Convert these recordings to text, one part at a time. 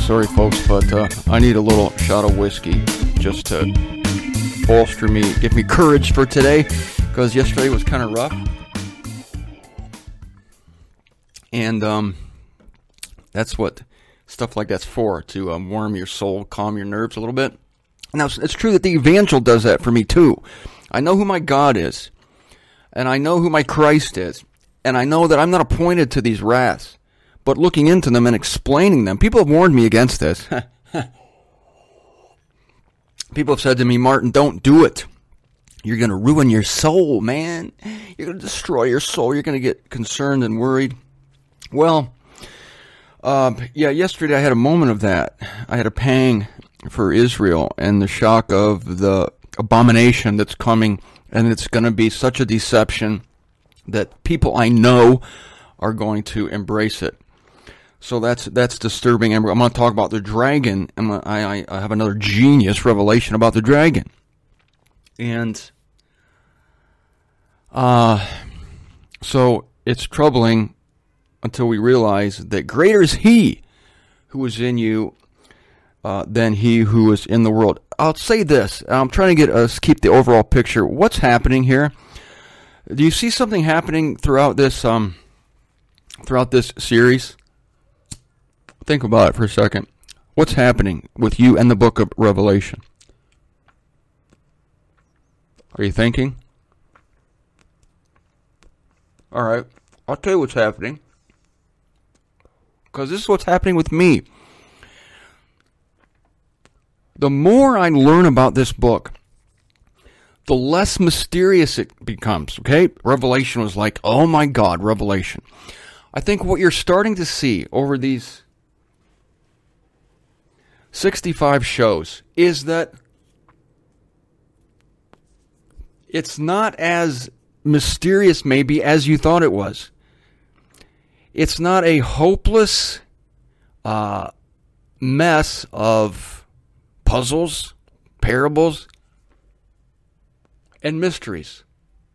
Sorry, folks, but I need a little shot of whiskey just to bolster me, give me courage for today, because yesterday was kind of rough. And that's what stuff like that's for, to warm your soul, calm your nerves a little bit. Now, it's true that the evangel does that for me, too. I know who my God is, and I know who my Christ is, and I know that I'm not appointed to these wraths. But looking into them and explaining them, people have warned me against this. People have said to me, Martin, don't do it. You're going to ruin your soul, man. You're going to destroy your soul. You're going to get concerned and worried. Well, yesterday I had a moment of that. I had a pang for Israel and the shock of the abomination that's coming, and it's going to be such a deception that people I know are going to embrace it. So that's disturbing. And I'm going to talk about the dragon. I have another genius revelation about the dragon. And so it's troubling until we realize that greater is he who is in you than he who is in the world. I'll say this. I'm trying to get us keep the overall picture. What's happening here? Do you see something happening throughout this series? Think about it for a second. What's happening with you and the book of Revelation? Are you thinking? All right. I'll tell you what's happening. Because this is what's happening with me. The more I learn about this book, the less mysterious it becomes, okay? Revelation was like, oh my God, Revelation. I think what you're starting to see over these 65 shows is that it's not as mysterious maybe as you thought it was. It's not a hopeless mess of puzzles, parables, and mysteries.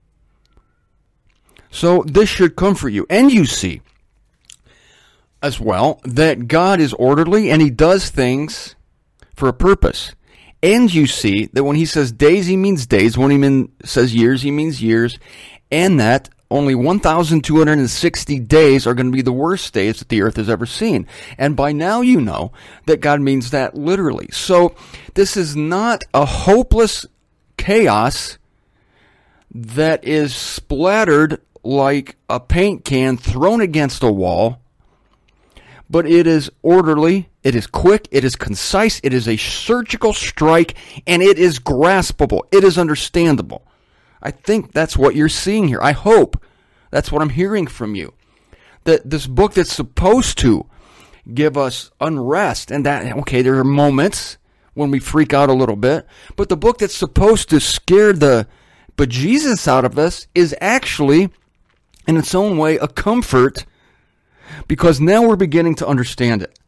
So this should comfort you. And you see as well that God is orderly and he does things for a purpose. And you see that when he says days, he means days. When he says years, he means years. And that only 1,260 days are going to be the worst days that the earth has ever seen. And by now you know that God means that literally. So this is not a hopeless chaos that is splattered like a paint can thrown against a wall, but it is orderly, it is quick, it is concise, it is a surgical strike, and it is graspable, it is understandable. I think that's what you're seeing here. I hope that's what I'm hearing from you. That this book that's supposed to give us unrest, and that, okay, there are moments when we freak out a little bit, but the book that's supposed to scare the bejesus out of us is actually, in its own way, a comfort, because now we're beginning to understand it.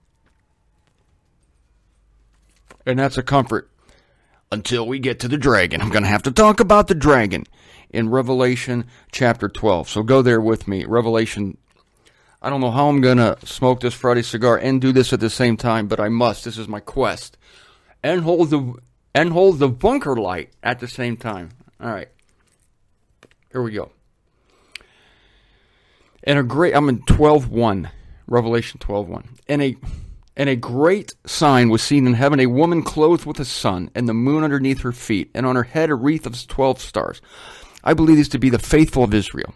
And that's a comfort until we get to the dragon. I'm going to have to talk about the dragon in Revelation chapter 12. So go there with me. Revelation, I don't know how I'm going to smoke this Friday cigar and do this at the same time, but I must. This is my quest. And hold the bunker light at the same time. All right. Here we go. I'm in 12:1, Revelation 12:1. And a great sign was seen in heaven, a woman clothed with the sun, and the moon underneath her feet, and on her head a wreath of 12 stars. I believe these to be the faithful of Israel.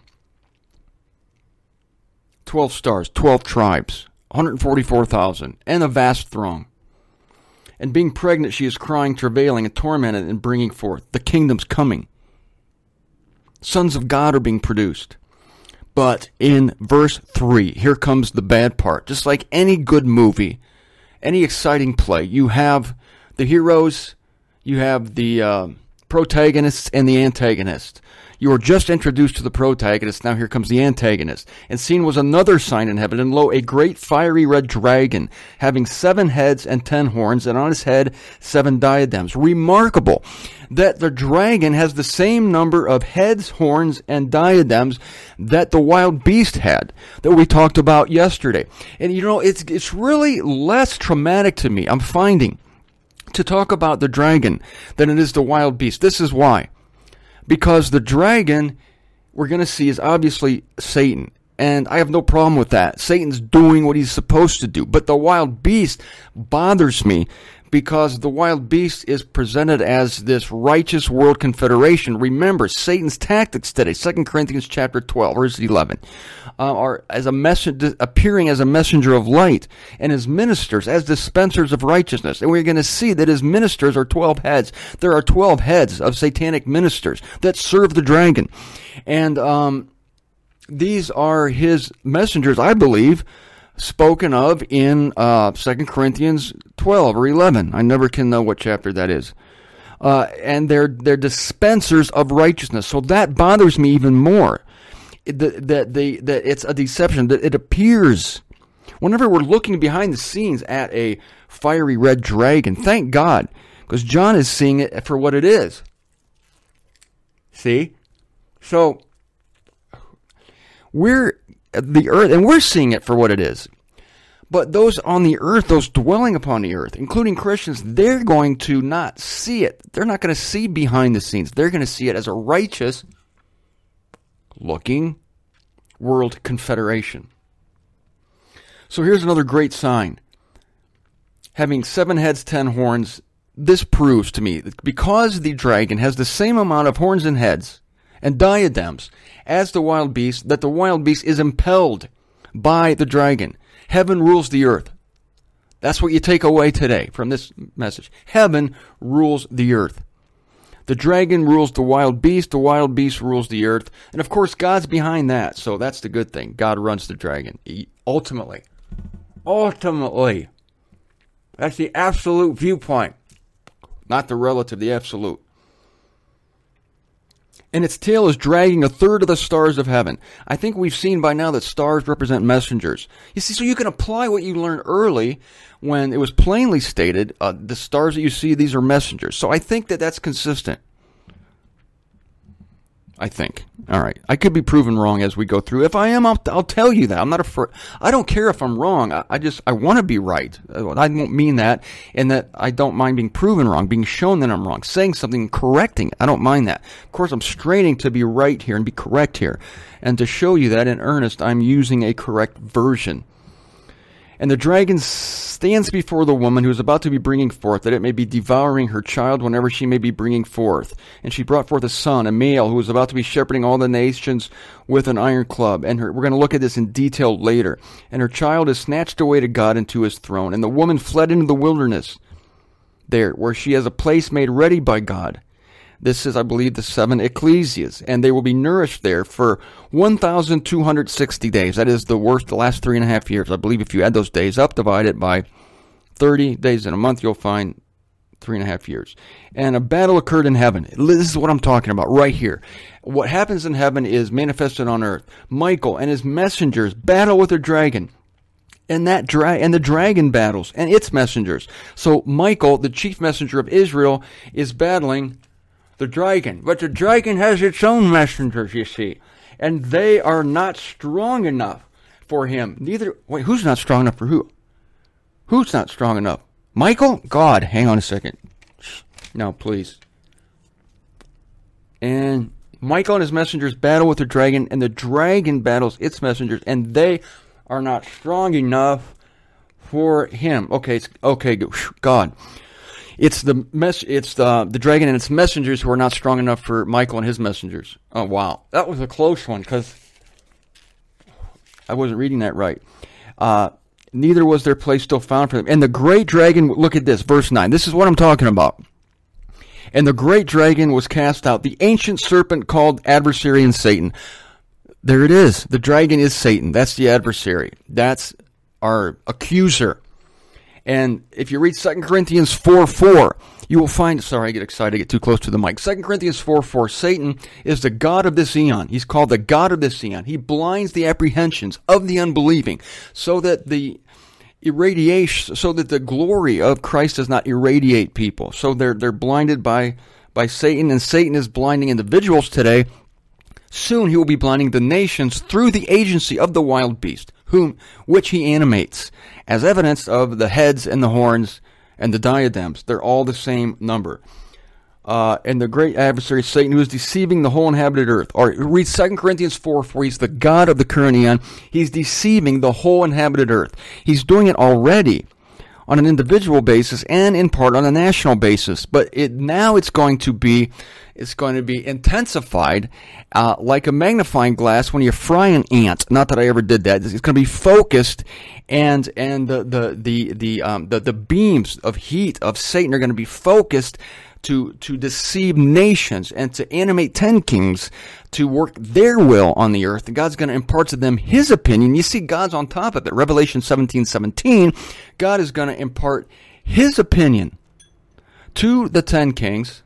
12 stars, 12 tribes, 144,000, and a vast throng. And being pregnant, she is crying, travailing, and tormented, and bringing forth. The kingdom's coming. Sons of God are being produced. But in verse 3, here comes the bad part. Just like any good movie, any exciting play, you have the heroes, you have the protagonists and the antagonist. You were just introduced to the protagonist, now here comes the antagonist. And seen was another sign in heaven, and lo, a great fiery red dragon, having 7 heads and 10 horns, and on his head 7 diadems. Remarkable that the dragon has the same number of heads, horns, and diadems that the wild beast had, that we talked about yesterday. And you know, it's really less traumatic to me, I'm finding, to talk about the dragon than it is the wild beast. This is why. Because the dragon, we're going to see, is obviously Satan. And I have no problem with that. Satan's doing what he's supposed to do. But the wild beast bothers me because the wild beast is presented as this righteous world confederation. Remember, Satan's tactics today, 2 Corinthians chapter 12, verse 11, are as a appearing as a messenger of light, and his ministers as dispensers of righteousness. And we're going to see that his ministers are 12 heads. There are 12 heads of satanic ministers that serve the dragon. And these are his messengers, I believe, spoken of in 2 Corinthians 12 or 11. I never can know what chapter that is. And they're dispensers of righteousness. So that bothers me even more. That it's a deception. That it appears, whenever we're looking behind the scenes at a fiery red dragon, thank God, because John is seeing it for what it is. See? So, we're the earth, and we're seeing it for what it is. But those on the earth, those dwelling upon the earth, including Christians, they're going to not see it. They're not going to see behind the scenes. They're going to see it as a righteous looking world confederation. So here's another great sign. Having 7 heads, 10 horns, this proves to me that because the dragon has the same amount of horns and heads and diadems as the wild beast, that the wild beast is impelled by the dragon. Heaven rules the earth. That's what you take away today from this message. Heaven rules the earth. The dragon rules the wild beast rules the earth, and of course God's behind that, so that's the good thing. God runs the dragon. Ultimately. That's the absolute viewpoint. Not the relative, the absolute. And its tail is dragging 1/3 of the stars of heaven. I think we've seen by now that stars represent messengers. You see, so you can apply what you learned early when it was plainly stated, the stars that you see, these are messengers. So I think that that's consistent. I think. All right. I could be proven wrong as we go through. If I am, I'll tell you that. I'm not afraid. I don't care if I'm wrong. I want to be right. I don't mean that, and that I don't mind being proven wrong, being shown that I'm wrong, saying something and correcting. I don't mind that. Of course, I'm straining to be right here and be correct here. And to show you that in earnest, I'm using a correct version. And the dragon stands before the woman who is about to be bringing forth, that it may be devouring her child whenever she may be bringing forth. And she brought forth a son, a male, who was about to be shepherding all the nations with an iron club. And we're going to look at this in detail later. And her child is snatched away to God and to his throne. And the woman fled into the wilderness there, where she has a place made ready by God. This is, I believe, the 7 ecclesias, and they will be nourished there for 1,260 days. That is the last 3.5 years. I believe if you add those days up, divide it by 30 days in a month, you'll find 3.5 years. And a battle occurred in heaven. This is what I'm talking about right here. What happens in heaven is manifested on earth. Michael and his messengers battle with the dragon. And the dragon battles and its messengers. So Michael, the chief messenger of Israel, is battling the dragon. But the dragon has its own messengers, you see. And they are not strong enough for him. Wait, who's not strong enough for who? Who's not strong enough? Michael? God, hang on a second. No, please. And Michael and his messengers battle with the dragon, and the dragon battles its messengers, and they are not strong enough for him. Okay, God. It's the dragon and its messengers who are not strong enough for Michael and his messengers. Oh, wow. That was a close one, because I wasn't reading that right. Neither was their place still found for them. And the great dragon, look at this, verse 9. This is what I'm talking about. And the great dragon was cast out, the ancient serpent called adversary and Satan. There it is. The dragon is Satan. That's the adversary. That's our accuser. And if you read 2 Corinthians 4:4, you will find, sorry, I get excited, I get too close to the mic. 2 Corinthians 4:4, Satan is the god of this eon. He's called the god of this eon. He blinds the apprehensions of the unbelieving so that the glory of Christ does not irradiate people. So they're blinded by Satan, and Satan is blinding individuals today. Soon he will be blinding the nations through the agency of the wild beast, which he animates, as evidence of the heads and the horns and the diadems. They're all the same number. And the great adversary, Satan, who is deceiving the whole inhabited earth. Or read 2 Corinthians 4:4. He's the god of the current eon. He's deceiving the whole inhabited earth. He's doing it already on an individual basis and in part on a national basis. But now it's going to be intensified like a magnifying glass when you fry an ant. Not that I ever did that. It's going to be focused, and the beams of heat of Satan are going to be focused to deceive nations and to animate 10 kings to work their will on the earth. And God's going to impart to them his opinion. You see, God's on top of it. Revelation 17:17, God is going to impart his opinion to the 10 kings.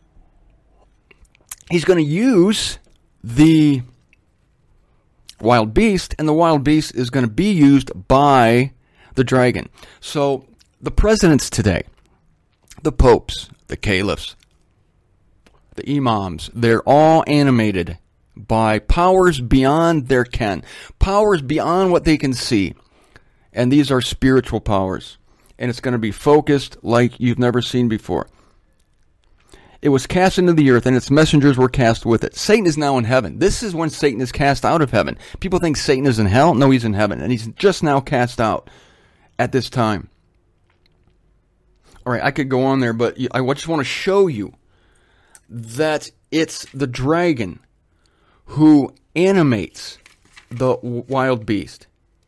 He's going to use the wild beast, and the wild beast is going to be used by the dragon. So the presidents today, the popes, the caliphs, the imams, they're all animated by powers beyond their ken, powers beyond what they can see. And these are spiritual powers. And it's going to be focused like you've never seen before. It was cast into the earth, and its messengers were cast with it. Satan is now in heaven. This is when Satan is cast out of heaven. People think Satan is in hell. No, he's in heaven. And he's just now cast out at this time. All right, I could go on there, but I just want to show you that it's the dragon who animates the wild beast.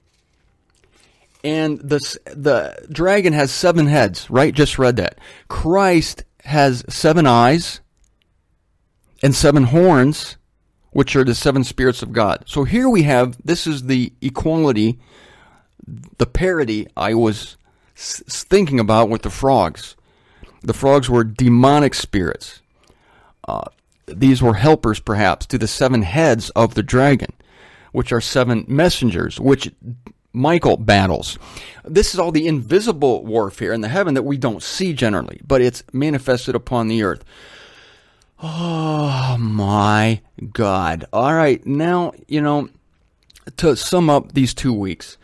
And the dragon has 7 heads, right? Just read that. Christ has 7 eyes and 7 horns, which are the 7 spirits of God. So here we have, this is the equality, the parity I was thinking about with the frogs. The frogs were demonic spirits. These were helpers, perhaps, to the 7 heads of the dragon, which are 7 messengers, which Michael battles. This is all the invisible warfare in the heaven that we don't see generally, but it's manifested upon the earth. Oh my God. All right, now, to sum up these 2 weeks,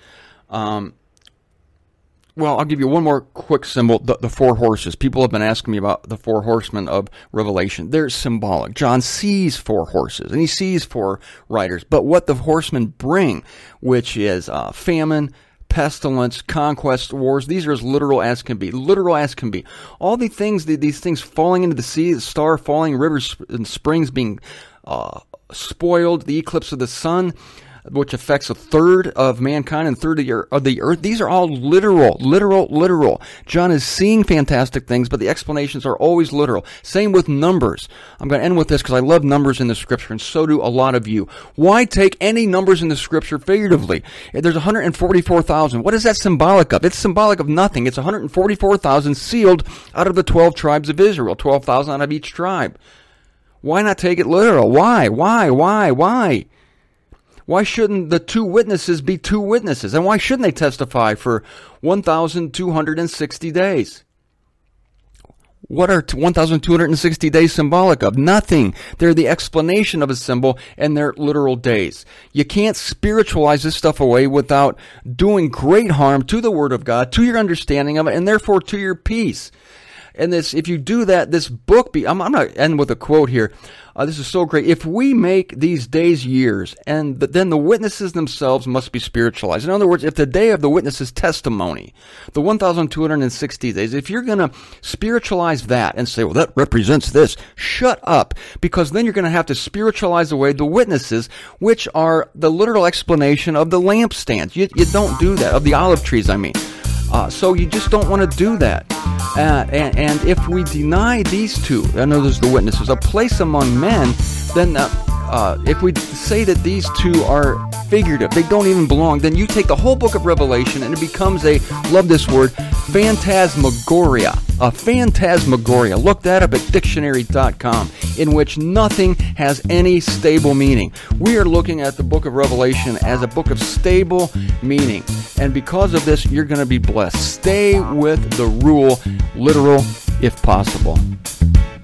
well, I'll give you one more quick symbol, the 4 horses. People have been asking me about the 4 horsemen of Revelation. They're symbolic. John sees 4 horses, and he sees 4 riders. But what the horsemen bring, which is famine, pestilence, conquest, wars, these are as literal as can be. Literal as can be. All the things, these things falling into the sea, the star falling, rivers and springs being spoiled, the eclipse of the sun, which affects a third of mankind and a third of the earth. These are all literal. John is seeing fantastic things, but the explanations are always literal. Same with numbers. I'm going to end with this because I love numbers in the scripture, and so do a lot of you. Why take any numbers in the scripture figuratively? There's 144,000. What is that symbolic of? It's symbolic of nothing. It's 144,000 sealed out of the 12 tribes of Israel, 12,000 out of each tribe. Why not take it literal? Why? Why shouldn't the 2 witnesses be 2 witnesses? And why shouldn't they testify for 1,260 days? What are 1,260 days symbolic of? Nothing. They're the explanation of a symbol, and they're literal days. You can't spiritualize this stuff away without doing great harm to the Word of God, to your understanding of it, and therefore to your peace. And this, if you do that, this book, I'm going to end with a quote here. This is so great. If we make these days years, and then the witnesses themselves must be spiritualized. In other words, if the day of the witness's testimony, the 1,260 days, if you're going to spiritualize that and say, well, that represents this, shut up. Because then you're going to have to spiritualize away the witnesses, which are the literal explanation of the lampstands. You don't do that, of the olive trees, I mean. So you just don't want to do that. And if we deny these 2, in other words, the witnesses, a place among men, then if we say that these 2 are figurative, they don't even belong, then you take the whole book of Revelation and it becomes love this word, phantasmagoria. a phantasmagoria. Look that up at dictionary.com, in which nothing has any stable meaning. We are looking at the book of Revelation as a book of stable meaning. And because of this, you're going to be blessed. Stay with the rule, literal if possible.